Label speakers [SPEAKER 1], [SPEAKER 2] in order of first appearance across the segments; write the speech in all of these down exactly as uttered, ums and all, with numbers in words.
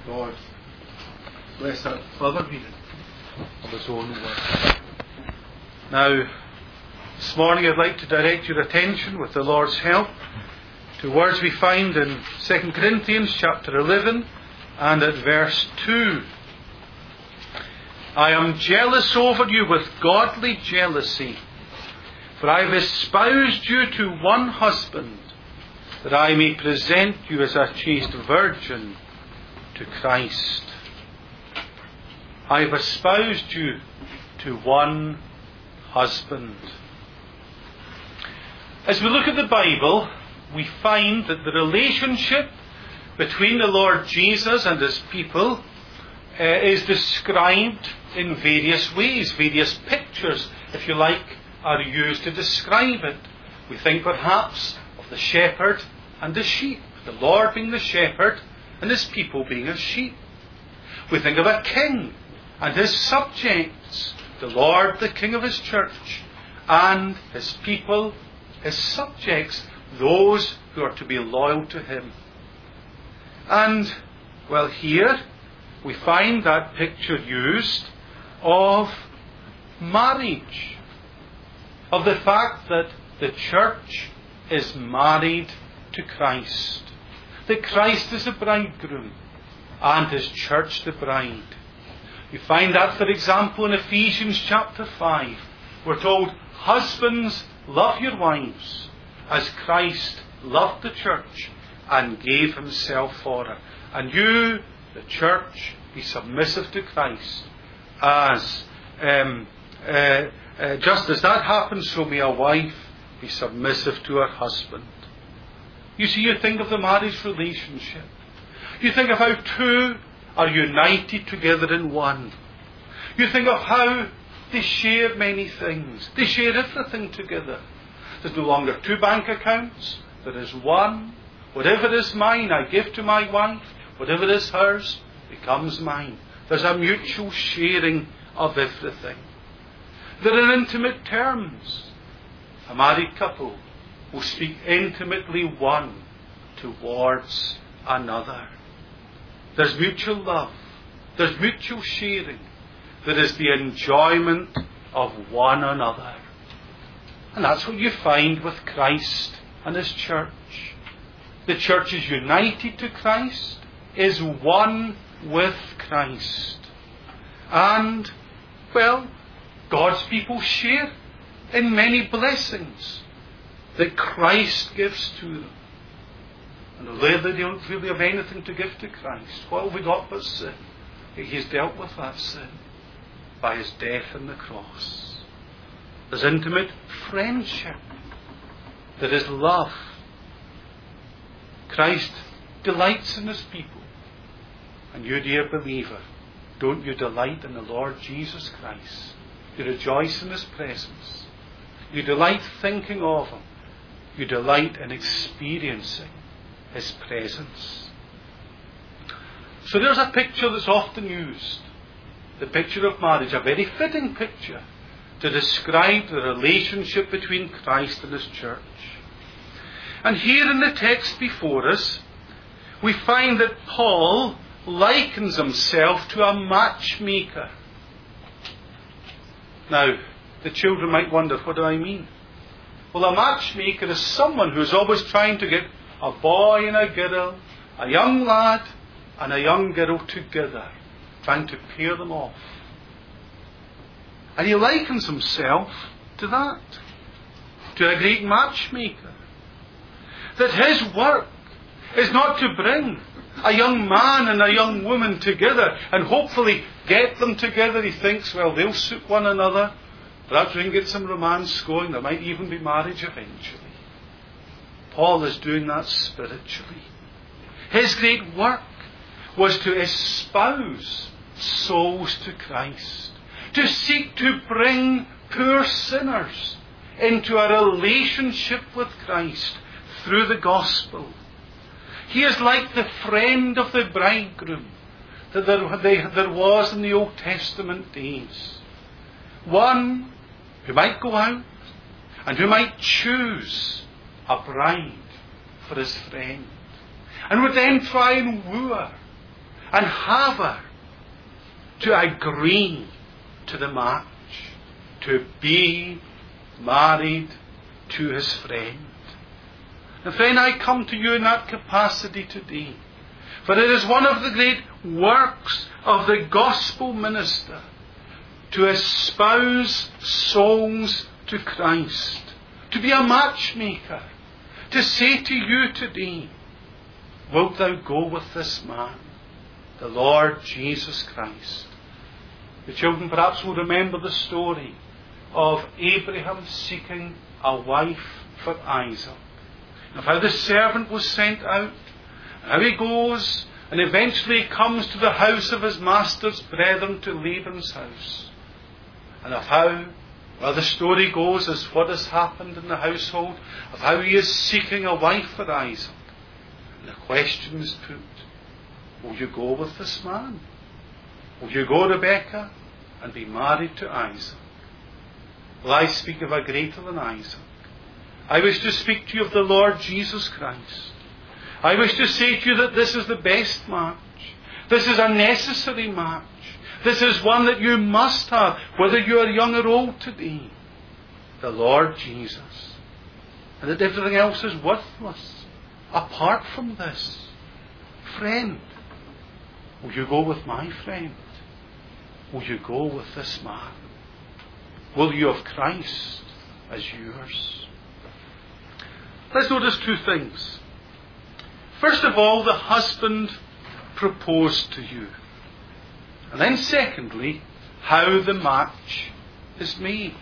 [SPEAKER 1] God bless that further reading of His own word. Now, this morning I'd like to direct your attention, with the Lord's help, to words we find in Second Corinthians chapter eleven and at verse two. I am jealous over you with godly jealousy, for I have espoused you to one husband, that I may present you as a chaste virgin to Christ. I have espoused you to one husband. As we look at the Bible, we find that the relationship between the Lord Jesus and His people uh, is described in various ways. Various pictures, if you like, are used to describe it. We think perhaps of the shepherd and the sheep, the Lord being the shepherd and His people being His sheep. We think of a king and his subjects, the Lord, the King of His church, and His people, His subjects, those who are to be loyal to Him. And, well, here we find that picture used of marriage, of the fact that the church is married to Christ, that Christ is the bridegroom and His church the bride. You find that, for example, in Ephesians chapter five. We're told, husbands, love your wives as Christ loved the church and gave Himself for her. And you, the church, be submissive to Christ, as um, uh, uh, just as that happens, so may a wife be submissive to her husband. You see, you think of the marriage relationship. You think of how two are united together in one. You think of how they share many things. They share everything together. There's no longer two bank accounts. There is one. Whatever is mine, I give to my wife. Whatever is hers becomes mine. There's a mutual sharing of everything. They're in intimate terms. A married couple will speak intimately one towards another. There's mutual love. There's mutual sharing. There is the enjoyment of one another. And that's what you find with Christ and His church. The church is united to Christ, is one with Christ. And, well, God's people share in many blessings that Christ gives to them. And although they don't really have anything to give to Christ, what have we got but sin? He's dealt with that sin by His death on the cross. There's intimate friendship. There is love. Christ delights in His people. And you, dear believer, don't you delight in the Lord Jesus Christ? You rejoice in His presence. You delight thinking of Him. You delight in experiencing His presence. So there's a picture that's often used. The picture of marriage, a very fitting picture to describe the relationship between Christ and His church. And here in the text before us, we find that Paul likens himself to a matchmaker. Now, the children might wonder, what do I mean? Well, a matchmaker is someone who's always trying to get a boy and a girl, a young lad and a young girl together, trying to pair them off. And he likens himself to that, to a great matchmaker. That his work is not to bring a young man and a young woman together and hopefully get them together. He thinks, well, they'll suit one another. Perhaps we can get some romance going. There might even be marriage eventually. Paul is doing that spiritually. His great work was to espouse souls to Christ, to seek to bring poor sinners into a relationship with Christ through the gospel. He is like the friend of the bridegroom that there, they, there was in the Old Testament days. One who might go out and who might choose a bride for his friend and would then try and woo her and have her to agree to the match, to be married to his friend. And friend, I come to you in that capacity today. For it is one of the great works of the gospel minister to espouse souls to Christ, to be a matchmaker, to say to you today, wilt thou go with this man, the Lord Jesus Christ? The children perhaps will remember the story of Abraham seeking a wife for Isaac, of how the servant was sent out, and how he goes and eventually comes to the house of his master's brethren, to Laban's house, and of how, well, the story goes as what has happened in the household, of how he is seeking a wife for Isaac. And the question is put, will you go with this man? Will you go, Rebecca, and be married to Isaac? Well, I speak of a greater than Isaac. I wish to speak to you of the Lord Jesus Christ. I wish to say to you that this is the best match. This is a necessary match. This is one that you must have, whether you are young or old today. The Lord Jesus. And that everything else is worthless apart from this. Friend, will you go with my friend? Will you go with this man? Will you have Christ as yours? Let's notice two things. First of all, the husband proposed to you. And then secondly, how the match is made.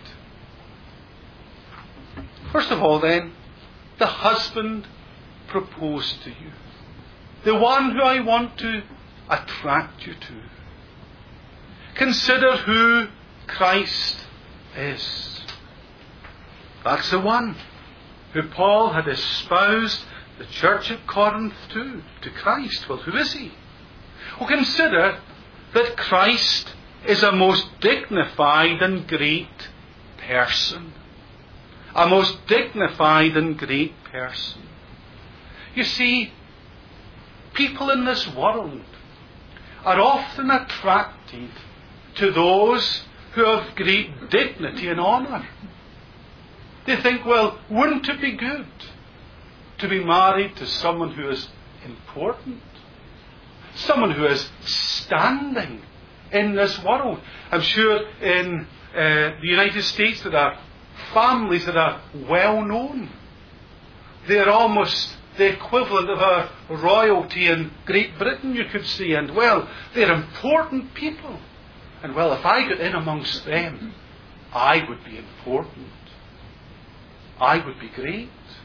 [SPEAKER 1] First of all then, the husband proposed to you. The one who I want to attract you to. Consider who Christ is. That's the one who Paul had espoused the church at Corinth to, to Christ. Well, who is he? Well, consider that Christ is a most dignified and great person. A most dignified and great person. You see, people in this world are often attracted to those who have great dignity and honour. They think, well, wouldn't it be good to be married to someone who is important? Someone who is standing in this world. I'm sure in uh, the United States there are families that are well known. They are almost the equivalent of our royalty in Great Britain, you could say. And well, they're important people. And well, if I got in amongst them, I would be important. I would be great.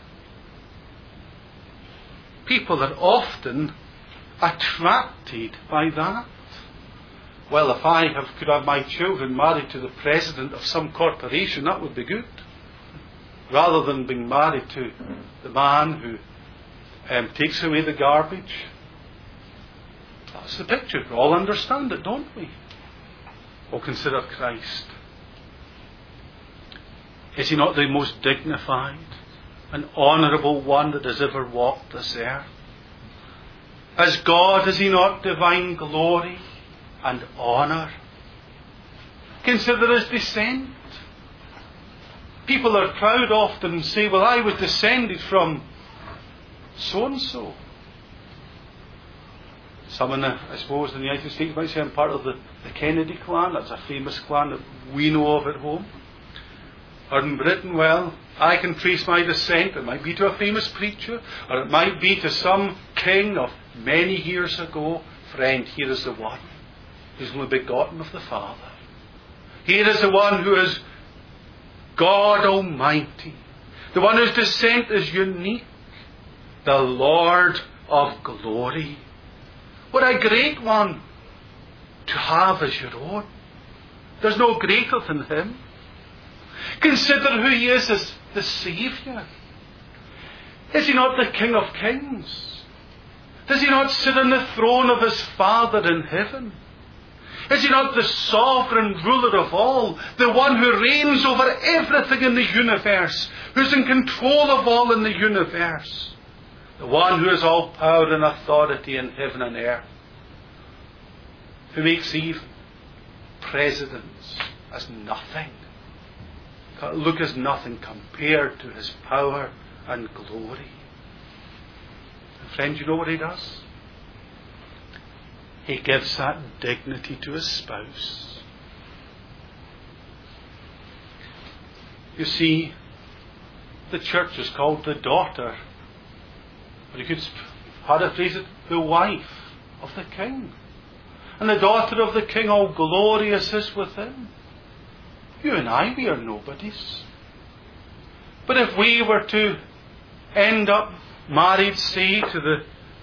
[SPEAKER 1] People are often attracted by that. Well, if I have, could have my children married to the president of some corporation, that would be good. Rather than being married to the man who um, takes away the garbage. That's the picture. We all understand it, don't we? Well, consider Christ. Is he not the most dignified and honourable one that has ever walked this earth? As God, is he not divine glory and honour? Consider his descent. People are proud often and say, well, I was descended from so-and-so. Some in the, I suppose in the United States might say I'm part of the, the Kennedy clan. That's a famous clan that we know of at home. Or in Britain, well, I can trace my descent. It might be to a famous preacher, or it might be to some king of many years ago. Friend, here is the one who's only begotten of the Father. Here is the one who is God Almighty. The one whose descent is unique. The Lord of glory. What a great one to have as your own. There's no greater than him. Consider who he is as the Saviour. Is he not the King of Kings? Does he not sit on the throne of his Father in heaven? Is he not the sovereign ruler of all? The one who reigns over everything in the universe? Who's in control of all in the universe? The one who has all power and authority in heaven and earth. who makes even presidents as nothing. Look as nothing compared to his power and glory. And friend, you know what he does? He gives that dignity to his spouse. You see, the church is called the daughter, or you could paraphrase it, the wife of the king. And the daughter of the king, all glorious is within. You and I, we are nobodies. But if we were to end up married, say, to the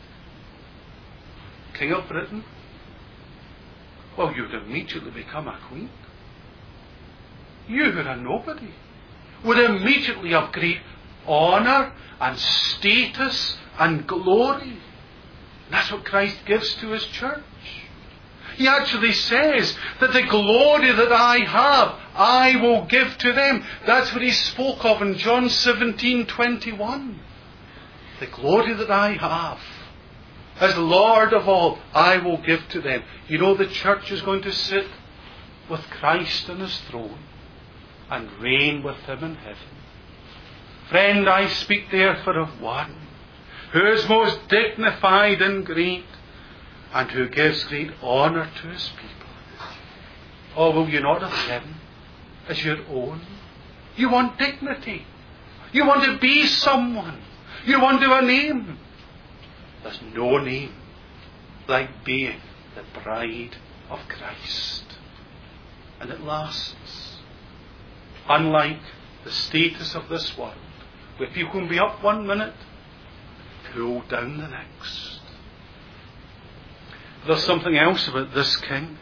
[SPEAKER 1] King of Britain, well, you would immediately become a queen. You who are a nobody would immediately have great honour and status and glory. That's what Christ gives to his church. He actually says that the glory that I have, I will give to them. That's what he spoke of in John seventeen twenty-one. The glory that I have, as Lord of all, I will give to them. You know, the church is going to sit with Christ on his throne and reign with him in heaven. Friend, I speak therefore of one who is most dignified and great, and who gives great honour to his people. Oh, will you not have him as your own? You want dignity. You want to be someone. You want to have a name. There's no name like being the bride of Christ. And it lasts. Unlike the status of this world, where people can be up one minute, pulled down the next. There's something else about this king.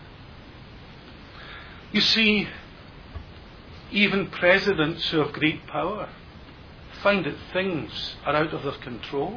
[SPEAKER 1] You see, even presidents who have great power find that things are out of their control.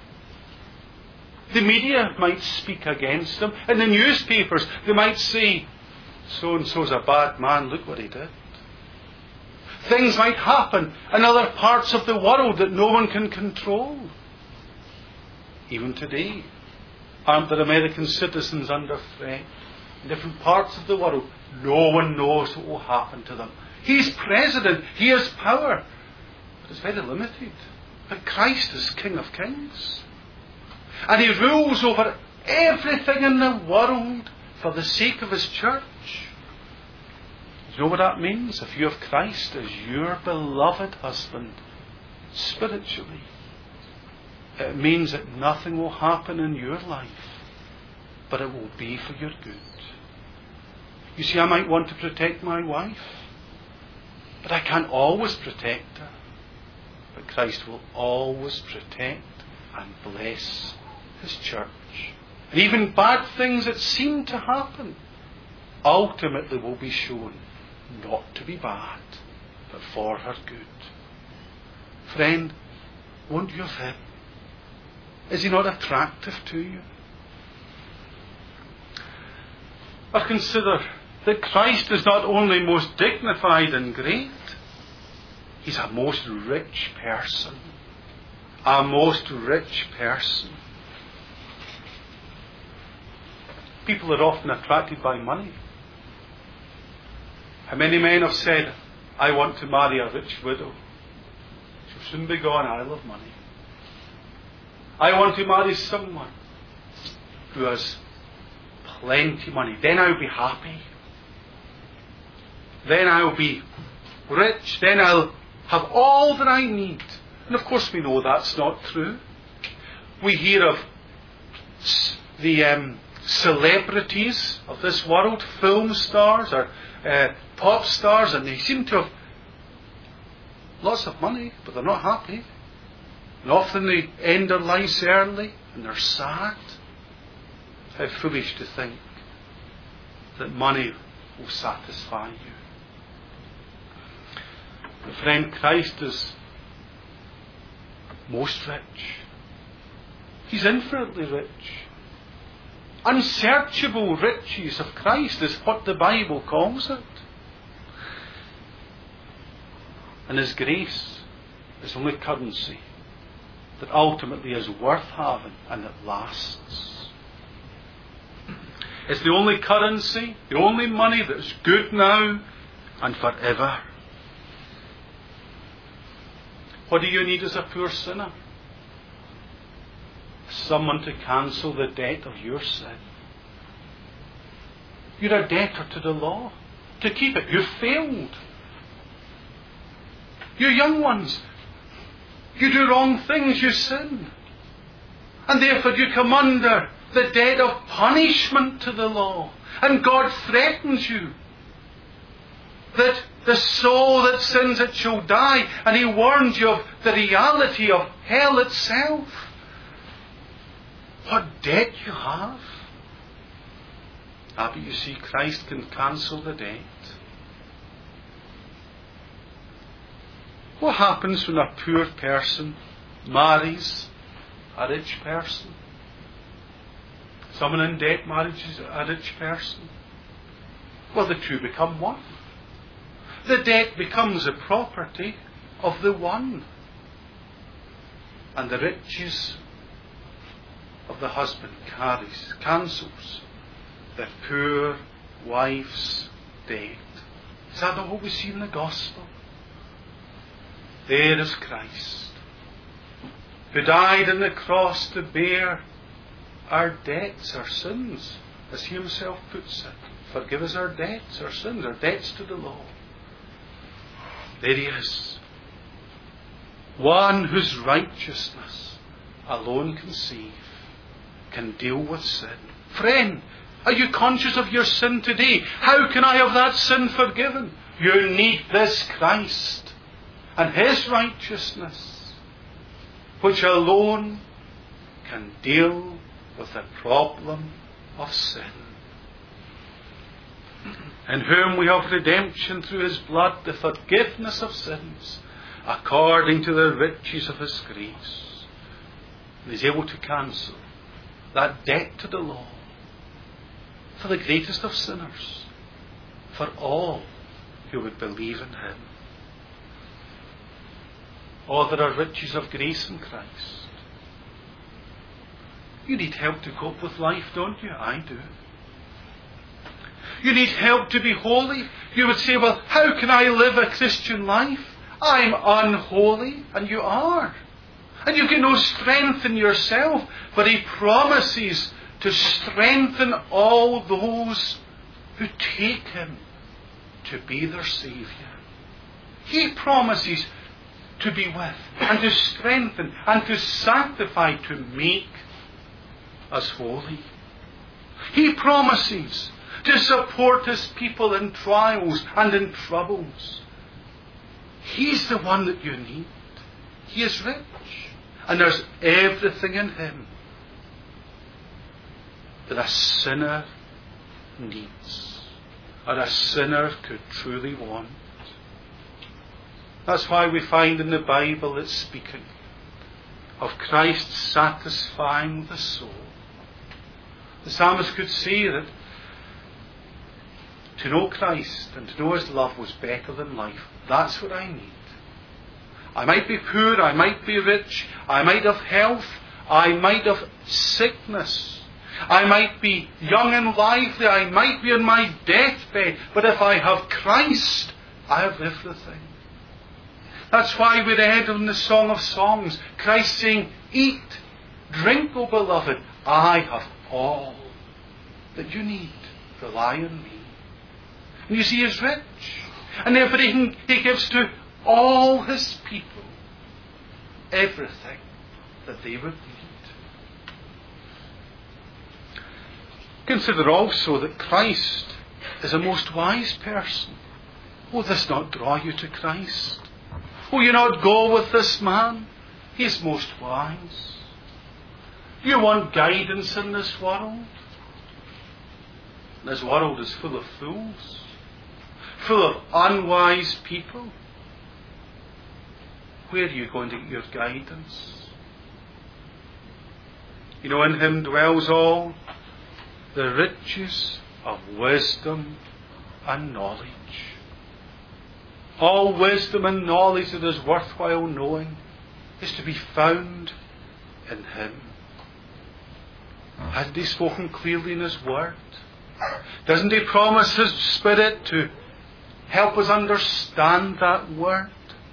[SPEAKER 1] The media might speak against them. In the newspapers, they might say, so-and-so's a bad man, look what he did. Things might happen in other parts of the world that no one can control. Even today, aren't there American citizens under threat in different parts of the world? No one knows what will happen to them. He's president. He has power. But it's very limited. But Christ is King of Kings. And he rules over everything in the world for the sake of his church. You know what that means? If you have Christ as your beloved husband, spiritually, it means that nothing will happen in your life, but it will be for your good. You see, I might want to protect my wife, but I can't always protect her. But Christ will always protect and bless his church. And even bad things that seem to happen ultimately will be shown not to be bad, but for her good. Friend, won't you have him? Is he not attractive to you? Or consider that Christ is not only most dignified and great, he's a most rich person. A most rich person. People are often attracted by money. How many men have said, I want to marry a rich widow. She'll soon be gone, I love money. I want to marry someone who has plenty of money. Then I'll be happy. Then I'll be rich. Then I'll have all that I need. And of course we know that's not true. We hear of the um, celebrities of this world, film stars or uh, pop stars, and they seem to have lots of money, but they're not happy. And often they end their lives early and they're sad. How foolish to think that money will satisfy you. But friend, Christ is most rich. He's infinitely rich. Unsearchable riches of Christ is what the Bible calls it. And his grace is only currency that ultimately is worth having and that lasts. It's the only currency, the only money that's good now and forever. What do you need as a poor sinner? Someone to cancel the debt of your sin. You're a debtor to the law. To keep it, you've failed. You young ones, you do wrong things, you sin. And therefore you come under the debt of punishment to the law. And God threatens you that the soul that sins, it shall die. And He warns you of the reality of hell itself. What debt you have. Ah, but you see, Christ can cancel the debt. What happens when a poor person marries a rich person? Someone in debt marries a rich person. Well, the two become one. The debt becomes the property of the one. And the riches of the husband carries, cancels the poor wife's debt. Is that not what we see in the gospel? There is Christ, who died on the cross to bear our debts, our sins, as He Himself puts it. Forgive us our debts, our sins, our debts to the law. There He is. One whose righteousness alone can save, can deal with sin. Friend, are you conscious of your sin today? How can I have that sin forgiven? You need this Christ and His righteousness, which alone can deal with the problem of sin. In whom we have redemption through His blood, the forgiveness of sins, according to the riches of His grace. And He's able to cancel that debt to the law for the greatest of sinners, for all who would believe in Him. Oh, there are riches of grace in Christ. You need help to cope with life, don't you? I do. You need help to be holy. You would say, well, how can I live a Christian life? I'm unholy, and you are. And you get no strength in yourself, but He promises to strengthen all those who take Him to be their Saviour. He promises to be with and to strengthen and to sanctify, to make us holy. He promises to support His people in trials and in troubles. He's the one that you need. He is rich, and there's everything in Him that a sinner needs, or a sinner could truly want. That's why we find in the Bible it's speaking of Christ satisfying the soul. The psalmist could say that to know Christ and to know His love was better than life. That's what I need. I might be poor, I might be rich, I might have health, I might have sickness, I might be young and lively, I might be on my deathbed, but if I have Christ, I have everything. That's why we read in the Song of Songs, Christ saying, eat, drink, O beloved, I have all that you need. Rely on me. And you see, He is rich. And therefore He, he gives to all His people everything that they would need. Consider also that Christ is a most wise person. Will this not draw you to Christ? Will you not go with this man? He is most wise. You want guidance in this world? This world is full of fools, full of unwise people. Where are you going to get your guidance? You know, in Him dwells all the riches of wisdom and knowledge. All wisdom and knowledge that is worthwhile knowing is to be found in Him. Hasn't He spoken clearly in His Word? Doesn't He promise His Spirit to help us understand that word?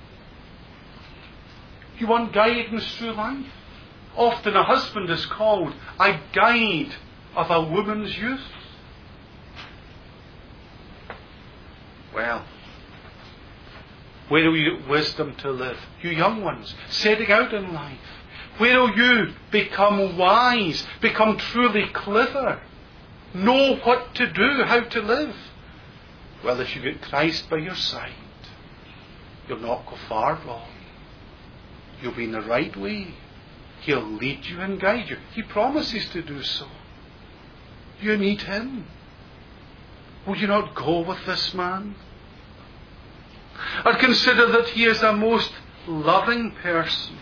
[SPEAKER 1] You want guidance through life? Often a husband is called a guide of a woman's youth. Well, where will you get wisdom to live? You young ones, setting out in life. Where will you become wise, become truly clever, know what to do, how to live? Well, if you get Christ by your side, you'll not go far wrong. You'll be in the right way. He'll lead you and guide you. He promises to do so. You need Him. Will you not go with this man? Or consider that he is a most loving person.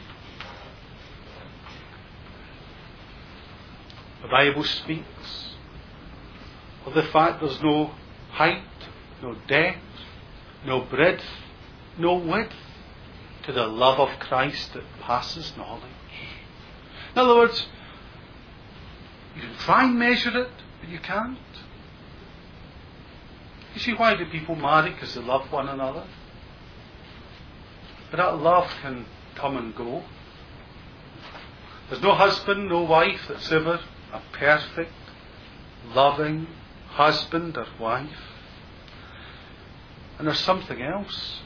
[SPEAKER 1] The Bible speaks of the fact there's no height, no depth, no breadth, no width to the love of Christ that passes knowledge. In other words, you can try and measure it, but you can't. You see, why do people marry? Because they love one another. But that love can come and go. There's no husband, no wife that's ever a perfect, loving husband or wife. And there's something else.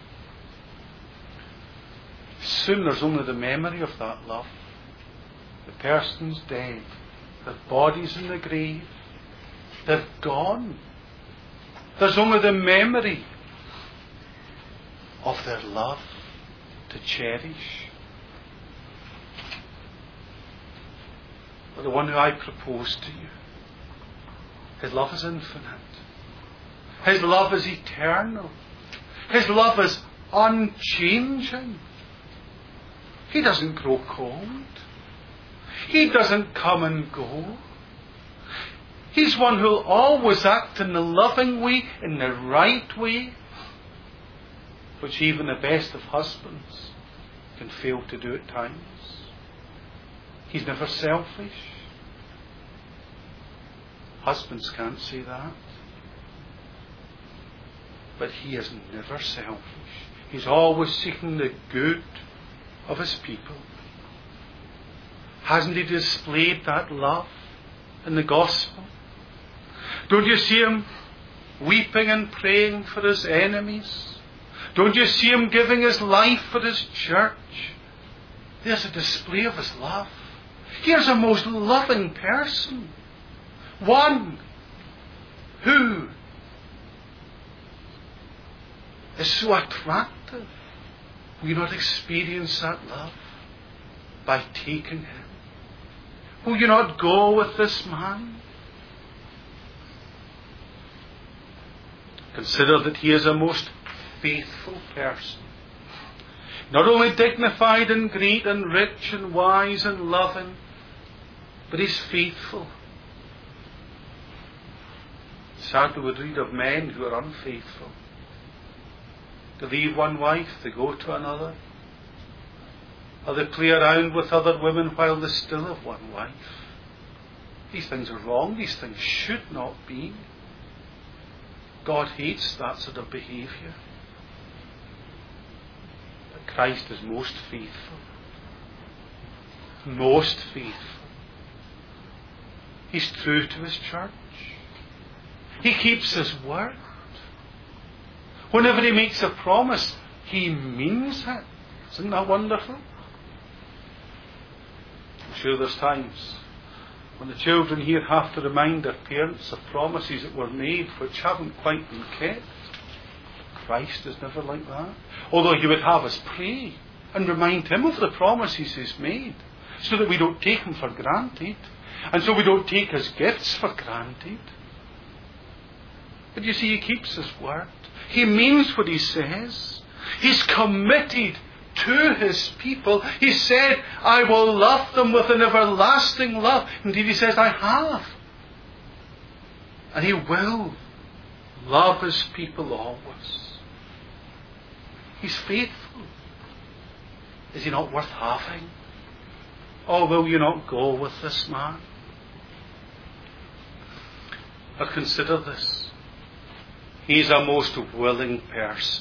[SPEAKER 1] Soon there's only the memory of that love. The person's dead. Their body's in the grave. They've gone. There's only the memory of their love to cherish. But the one who I propose to you, His love is infinite. His love is eternal. His love is unchanging. He doesn't grow cold. He doesn't come and go. He's one who'll always act in the loving way, in the right way, which even the best of husbands can fail to do at times. He's never selfish. Husbands can't say that. But He is never selfish. He's always seeking the good of His people. Hasn't He displayed that love in the gospel? Don't you see Him weeping and praying for His enemies? Don't you see Him giving His life for His church? There's a display of His love. Here's a most loving person. One who is so attractive. Will you not experience that love by taking Him? Will you not go with this man? Consider that he is a most faithful person. Not only dignified and great and rich and wise and loving, but he's faithful. Sadly, we read of men who are unfaithful. They leave one wife, they go to another. Or they play around with other women while they still have one wife. These things are wrong. These things should not be. God hates that sort of behaviour. But Christ is most faithful. Most faithful. He's true to His church. He keeps His word. Whenever He makes a promise, He means it. Isn't that wonderful? I'm sure there's times when the children here have to remind their parents of promises that were made which haven't quite been kept. Christ is never like that. Although He would have us pray and remind Him of the promises He's made, so that we don't take Him for granted, and so we don't take His gifts for granted. But you see, He keeps His word. He means what He says. He's committed to His people. He said, I will love them with an everlasting love. Indeed, He says, I have. And He will love His people always. He's faithful. Is He not worth having? Or will you not go with this man? But consider this. He's a most willing person.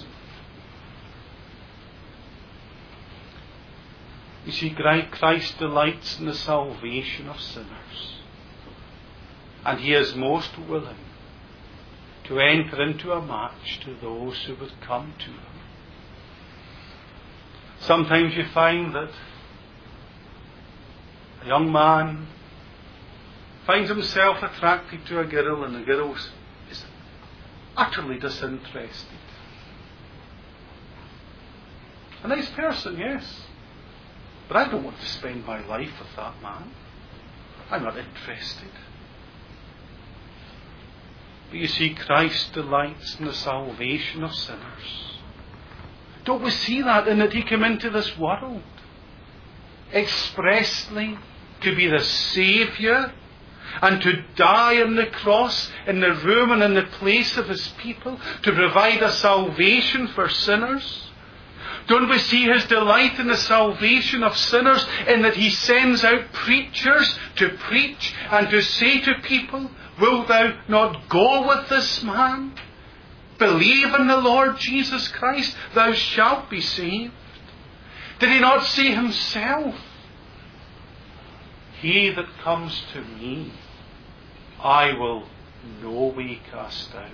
[SPEAKER 1] You see, Christ delights in the salvation of sinners. And He is most willing to enter into a match to those who would come to Him. Sometimes you find that a young man finds himself attracted to a girl, and the girl is utterly disinterested. A nice person, yes. But I don't want to spend my life with that man. I'm not interested. But you see, Christ delights in the salvation of sinners. Don't we see that in that He came into this world expressly to be the Saviour and to die on the cross in the room and in the place of His people to provide a salvation for sinners? Don't we see His delight in the salvation of sinners in that He sends out preachers to preach and to say to people, "Wilt thou not go with this man? Believe in the Lord Jesus Christ, thou shalt be saved." Did He not say Himself, "He that comes to me, I will no way cast out"?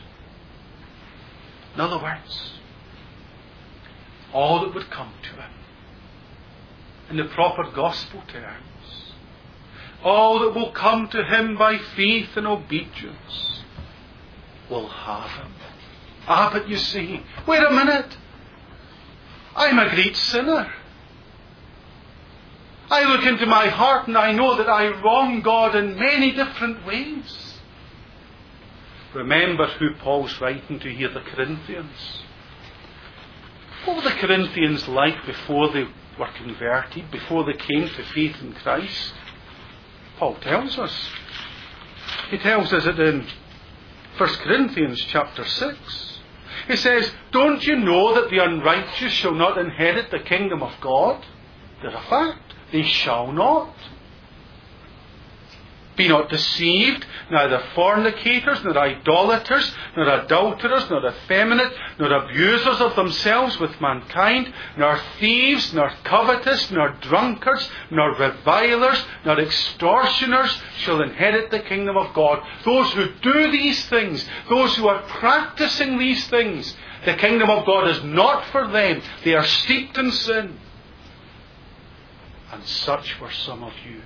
[SPEAKER 1] In other words, all that would come to Him, in the proper gospel terms, all that will come to Him by faith and obedience, will have Him. Ah, but you see, wait a minute. I'm a great sinner. I look into my heart and I know that I wrong God in many different ways. Remember who Paul's writing to here, the Corinthians. What were the Corinthians like before they were converted, before they came to faith in Christ? Paul tells us. He tells us it in First Corinthians chapter six. He says, "Don't you know that the unrighteous shall not inherit the kingdom of God?" They're a fact. They shall not. "Be not deceived, neither fornicators, nor idolaters, nor adulterers, nor effeminate, nor abusers of themselves with mankind, nor thieves, nor covetous, nor drunkards, nor revilers, nor extortioners shall inherit the kingdom of God." Those who do these things, those who are practicing these things, the kingdom of God is not for them. They are steeped in sin. And such were some of you.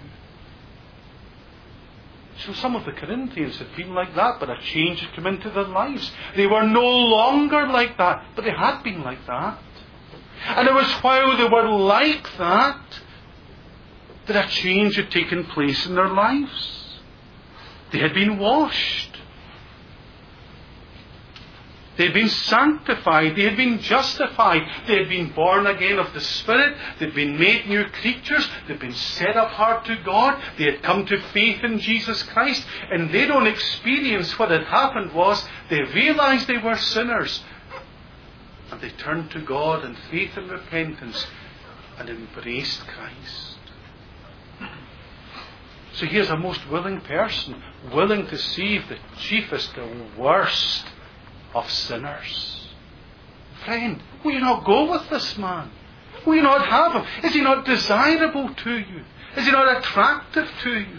[SPEAKER 1] So some of the Corinthians had been like that, but a change had come into their lives. They were no longer like that, but they had been like that. And it was while they were like that that a change had taken place in their lives. They had been washed. They had been sanctified. They had been justified. They had been born again of the Spirit. They had been made new creatures. They had been set apart to God. They had come to faith in Jesus Christ. And they don't experience what had happened was they realized they were sinners. And they turned to God in faith and repentance and embraced Christ. So here's a most willing person, willing to save the chiefest, the worst of sinners. Friend, will you not go with this man? Will you not have him? Is he not desirable to you? Is he not attractive to you?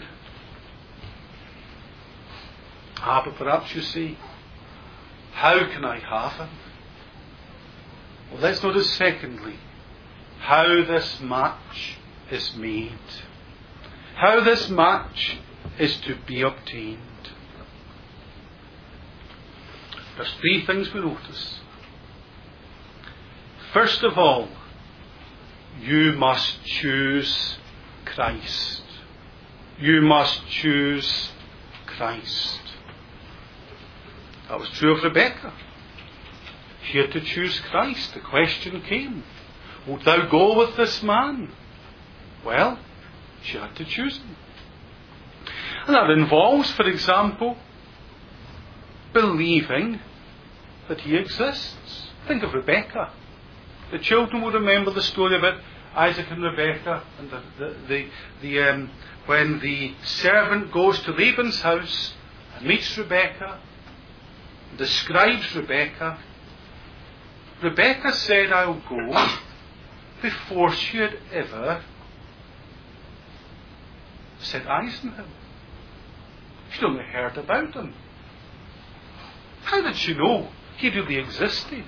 [SPEAKER 1] Ah, but perhaps you see, how can I have him? Well, let's notice secondly, how this match is made. How this match is to be obtained. There's three things we notice. First of all, you must choose Christ. You must choose Christ. That was true of Rebecca. She had to choose Christ. The question came, wilt thou go with this man? Well, she had to choose him. And that involves, for example, believing that he exists. Think of Rebecca. The children will remember the story about Isaac and Rebecca, and the, the, the, the um, when the servant goes to Laban's house and meets Rebecca, and describes Rebecca. Rebecca said, I'll go, before she had ever set eyes on him. She'd only heard about him. How did she know he really existed?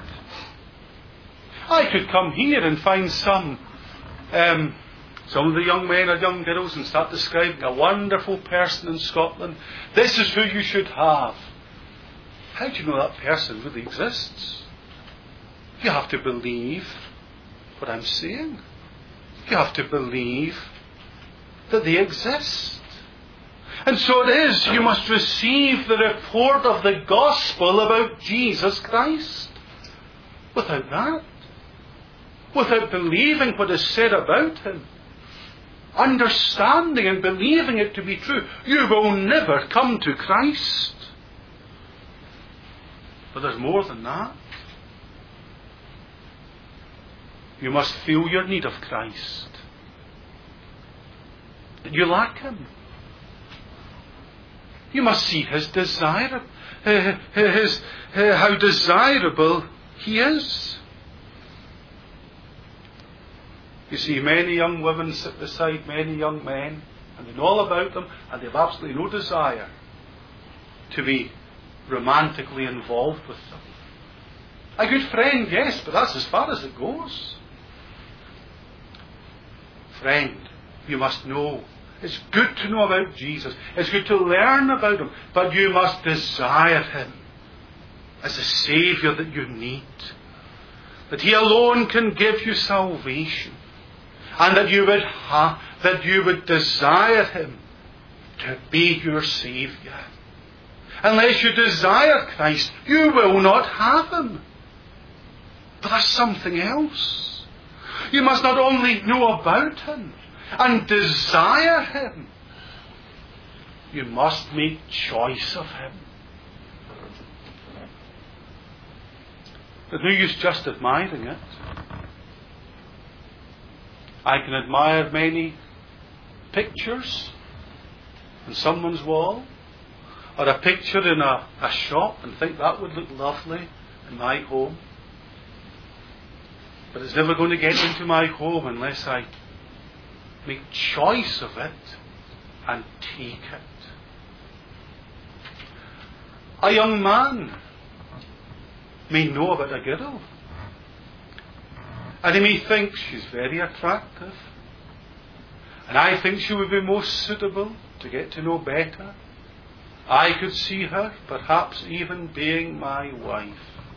[SPEAKER 1] I could come here and find some um, some of the young men or young girls and start describing a wonderful person in Scotland. This is who you should have. How do you know that person really exists? You have to believe what I'm saying. You have to believe that they exist. And so it is, you must receive the report of the gospel about Jesus Christ. Without that, without believing what is said about him, understanding and believing it to be true, you will never come to Christ. But there's more than that. You must feel your need of Christ. That you lack him. You must see his desire, uh, his, uh, how desirable he is. You see, many young women sit beside many young men, and they know all about them, and they have absolutely no desire to be romantically involved with them. A good friend, yes, but that's as far as it goes. Friend, you must know. It's good to know about Jesus. It's good to learn about him. But you must desire him as a Saviour that you need. That he alone can give you salvation. And that you would ha- that you would desire him to be your Saviour. Unless you desire Christ, you will not have him. But there's something else. You must not only know about him and desire him, you must make choice of him. There's no use just admiring it. I can admire many pictures on someone's wall, or a picture in a, a shop, and think that would look lovely in my home. But it's never going to get into my home unless I make choice of it and take it. A young man may know about a girl, and he may think she's very attractive, and I think she would be most suitable to get to know better. I could see her perhaps even being my wife.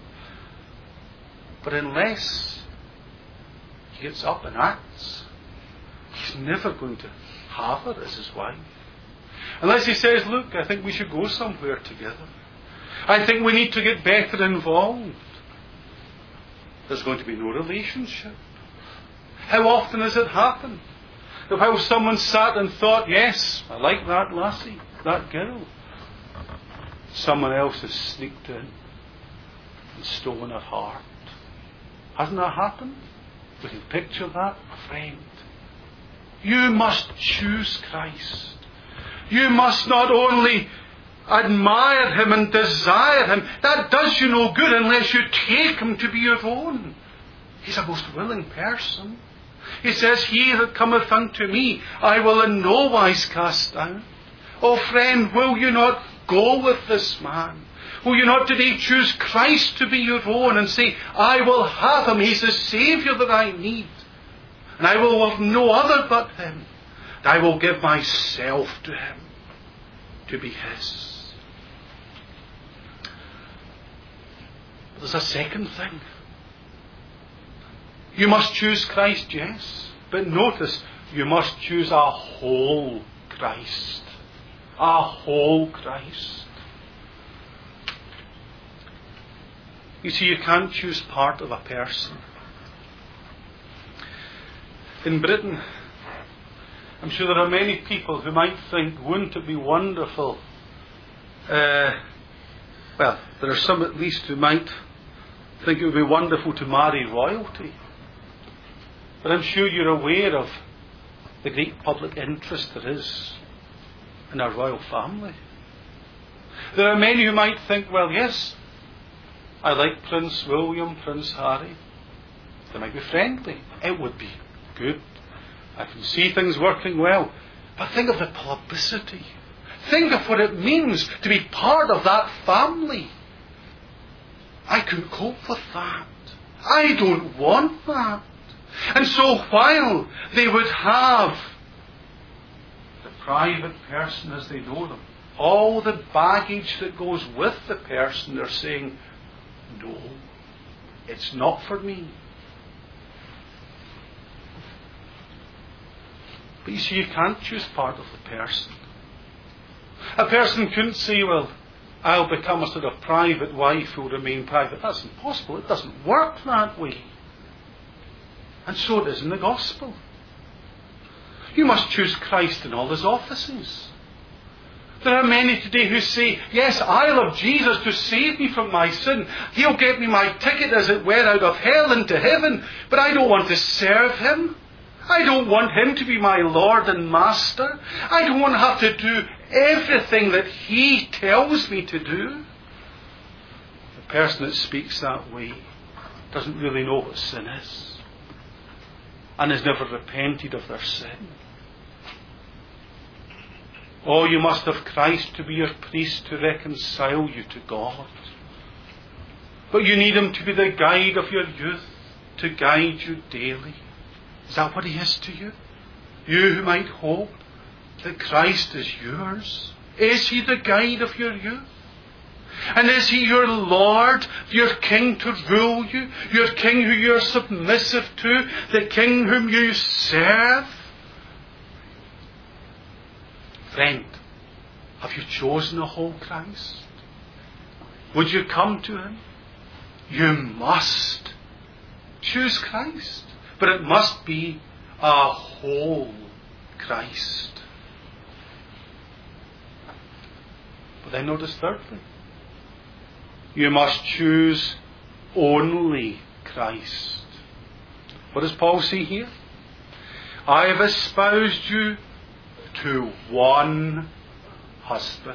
[SPEAKER 1] But unless he gets up and acts, he's never going to have her as his wife. Unless he says, look, I think we should go somewhere together. I think we need to get better involved. There's going to be no relationship. How often has it happened? Of how someone sat and thought, yes, I like that lassie, that girl. Someone else has sneaked in and stolen her heart. Hasn't that happened? We can picture that, friend. You must choose Christ. You must not only admire him and desire him. That does you no good unless you take him to be your own. He's a most willing person. He says, he that cometh unto me, I will in no wise cast down. Oh friend, will you not go with this man? Will you not today choose Christ to be your own and say, I will have him. He's the Saviour that I need. And I will have no other but him. And I will give myself to him to be his. But there's a second thing. You must choose Christ, yes. But notice, you must choose a whole Christ. A whole Christ. You see, you can't choose part of a person. In Britain, I'm sure there are many people who might think, wouldn't it be wonderful? Uh, well, there are some at least who might think it would be wonderful to marry royalty. But I'm sure you're aware of the great public interest there is in our royal family. There are many who might think, well, yes, I like Prince William, Prince Harry. They might be friendly. It would be good. I can see things working well. But think of the publicity. Think of what it means to be part of that family. I couldn't cope with that. I don't want that. And so while they would have the private person as they know them, all the baggage that goes with the person, they're saying, no, it's not for me. But you see, you can't choose part of the person. A person couldn't say, well, I'll become a sort of private wife who will remain private. That's impossible. It doesn't work that way. And so it is in the gospel. You must choose Christ in all his offices. There are many today who say, yes, I love Jesus to save me from my sin. He'll get me my ticket, as it were, out of hell into heaven. But I don't want to serve him. I don't want him to be my Lord and Master. I don't want to have to do everything that he tells me to do. The person that speaks that way doesn't really know what sin is and has never repented of their sin. Oh, you must have Christ to be your priest to reconcile you to God. But you need him to be the guide of your youth, to guide you daily. Is that what he is to you? You who might hope that Christ is yours. Is he the guide of your youth? And is he your Lord, your King to rule you, your King who you're submissive to, the King whom you serve? Friend, have you chosen a whole Christ? Would you come to him? You must choose Christ. But it must be a whole Christ. But then notice thirdly, you must choose only Christ. What does Paul say here? I have espoused you to one husband.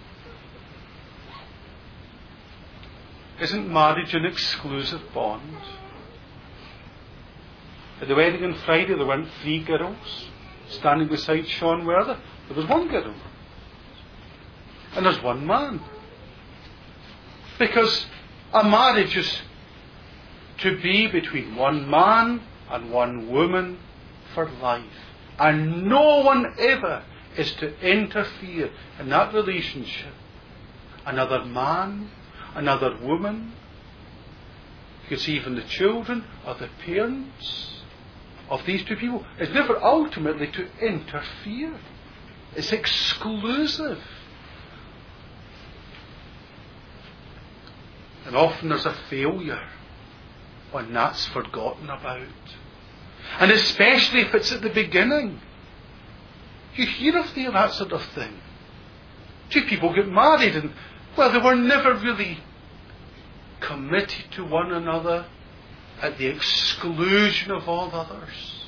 [SPEAKER 1] Isn't marriage an exclusive bond? At the wedding on Friday, there weren't three girls standing beside Sean, were there? There was one girl. And there's one man. Because a marriage is to be between one man and one woman for life. And no one ever is to interfere in that relationship. Another man, another woman, you could see even the children or the parents of these two people, is never ultimately to interfere. It's exclusive. And often there's a failure when that's forgotten about. And especially if it's at the beginning. You hear of the, that sort of thing. Two people get married and, well, they were never really committed to one another at the exclusion of all others.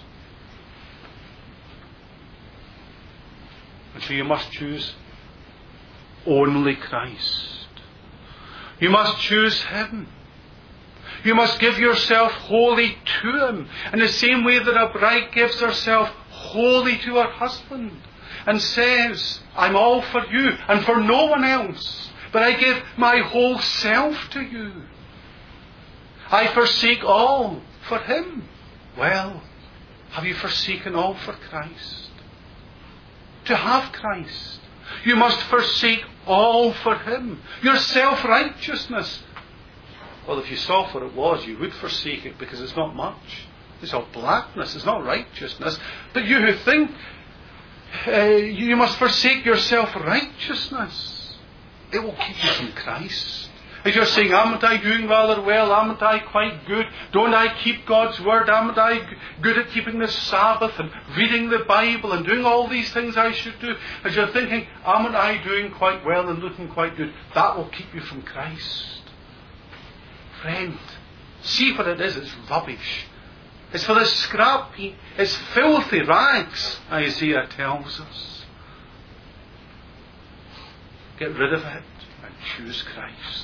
[SPEAKER 1] And so you must choose only Christ. You must choose him. You must give yourself wholly to him, in the same way that a bride gives herself wholly to her husband and says, I'm all for you and for no one else, but I give my whole self to you. I forsake all for him. Well, have you forsaken all for Christ? To have Christ, you must forsake all for him. Your self-righteousness. Well, if you saw what it was, you would forsake it, because it's not much. It's all blackness. It's not righteousness. But you who think uh, you must forsake your self-righteousness, it will keep you from Christ. If you're saying, aren't I doing rather well? Aren't I quite good? Don't I keep God's word? Aren't I good at keeping the Sabbath and reading the Bible and doing all these things I should do? As you're thinking, aren't I doing quite well and looking quite good? That will keep you from Christ. Friend, see what it is. It's rubbish. It's for the scrap heap. It's filthy rags, Isaiah tells us. Get rid of it and choose Christ.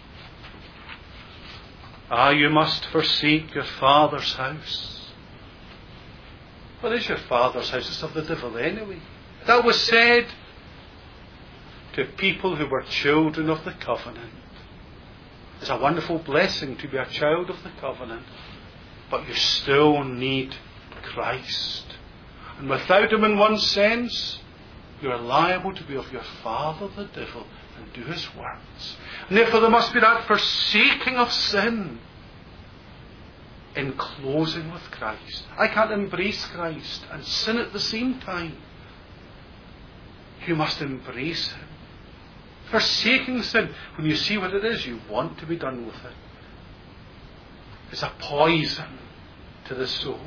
[SPEAKER 1] Ah, you must forsake your father's house. What is your father's house? It's of the devil anyway. That was said to people who were children of the covenant. It's a wonderful blessing to be a child of the covenant. But you still need Christ. And without him, in one sense, you are liable to be of your father, the devil, and do his works. And therefore there must be that forsaking of sin in closing with Christ. I can't embrace Christ and sin at the same time. You must embrace him. Forsaking sin, when you see what it is, you want to be done with it. It's a poison to the soul.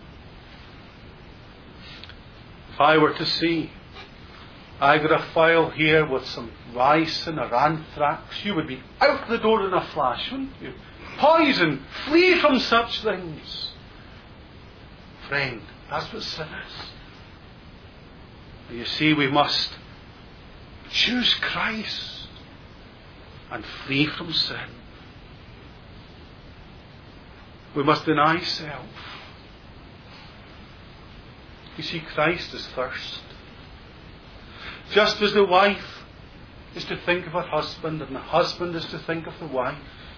[SPEAKER 1] If I were to see, I got a file here with some ricin or anthrax, you would be out the door in a flash, wouldn't you? Poison! Flee from such things. Friend, that's what sin is. You see, we must choose Christ and flee from sin. We must deny self. You see, Christ is first. Just as the wife is to think of her husband and the husband is to think of the wife,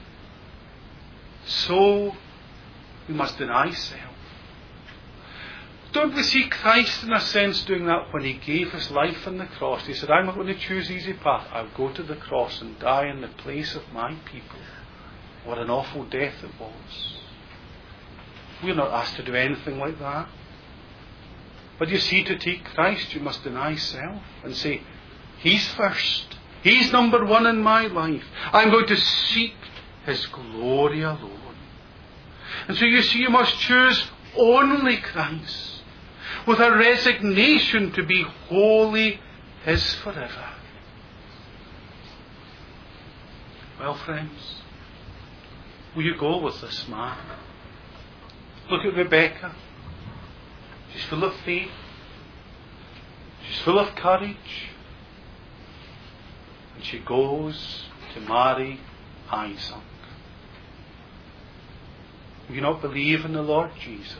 [SPEAKER 1] so we must deny self. Don't we see Christ in a sense doing that when he gave his life on the cross? He said, I'm not going to choose the easy path. I'll go to the cross and die in the place of my people. What an awful death it was. We're not asked to do anything like that. But you see, to take Christ, you must deny self and say, he's first. He's number one in my life. I'm going to seek his glory alone. And so you see, you must choose only Christ, with a resignation to be wholly his forever. Well, friends, will you go with this man? Look at Rebecca. She's full of faith. She's full of courage. And she goes to marry Isaac. Will you not believe in the Lord Jesus?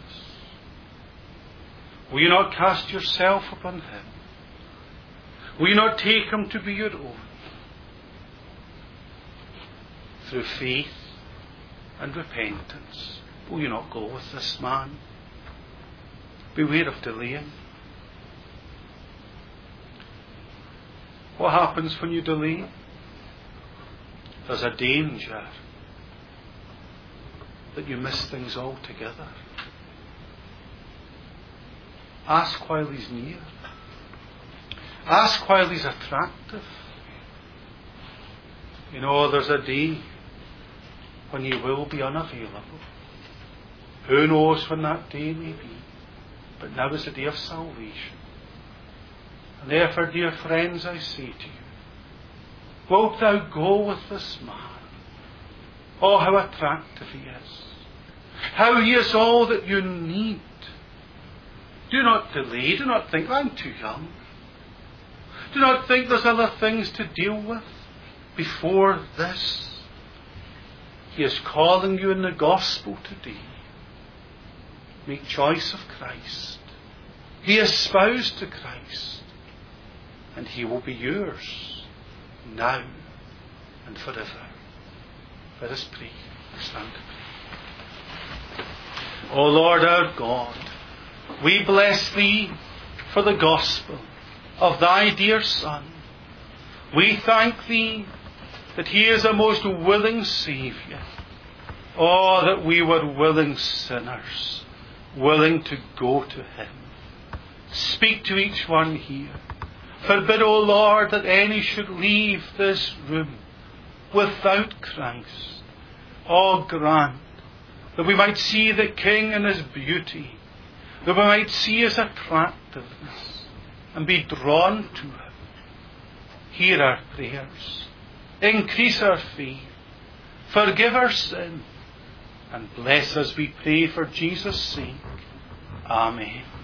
[SPEAKER 1] Will you not cast yourself upon him? Will you not take him to be your own? Through faith and repentance, will you not go with this man? Beware of delaying. What happens when you delay? There's a danger that you miss things altogether. Ask while he's near. Ask while he's attractive. You know, there's a day when he will be unavailable. Who knows when that day may be? But now is the day of salvation. And therefore, dear friends, I say to you, wilt thou go with this man? Oh, how attractive he is. How he is all that you need. Do not delay. Do not think, I'm too young. Do not think there's other things to deal with before this. He is calling you in the gospel today. Make choice of Christ. Be espoused to Christ. And he will be yours now and forever. Let us pray. Stand to pray. O Lord our God, we bless thee for the gospel of thy dear Son. We thank thee that he is a most willing Saviour. Oh, that we were willing sinners, willing to go to him. Speak to each one here. Forbid, O Lord, that any should leave this room without Christ. Oh, grant that we might see the King in his beauty, that we might see his attractiveness and be drawn to him. Hear our prayers. Increase our faith. Forgive our sin. And bless us, we pray, for Jesus' sake. Amen.